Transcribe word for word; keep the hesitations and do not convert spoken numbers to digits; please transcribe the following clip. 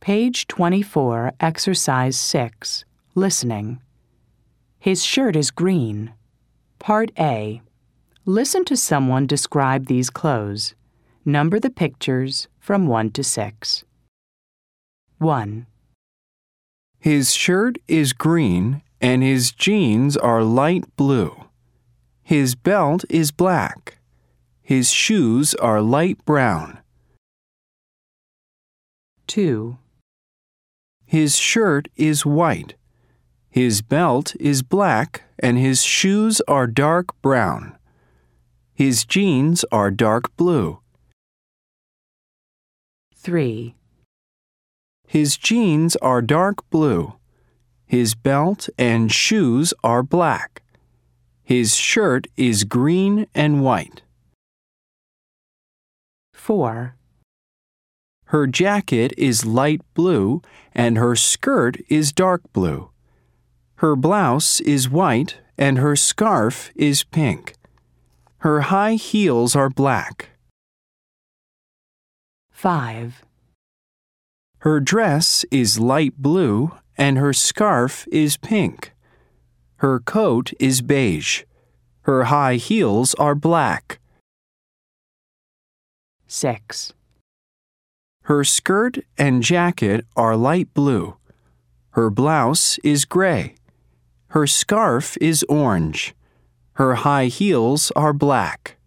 Page twenty-four, Exercise six, Listening. His shirt is green. Part A. Listen to someone describe these clothes. Number the pictures from one to six. one. His shirt is green and his jeans are light blue. His belt is black. His shoes are light brown. two. His shirt is white. His belt is black and his shoes are dark brown. His jeans are dark blue. three. His jeans are dark blue. His belt and shoes are black. His shirt is green and white. four. Her jacket is light blue and her skirt is dark blue. Her blouse is white and her scarf is pink. Her high heels are black. five. Her dress is light blue and her scarf is pink. Her coat is beige. Her high heels are black. six. Her skirt and jacket are light blue. Her blouse is gray. Her scarf is orange. Her high heels are black.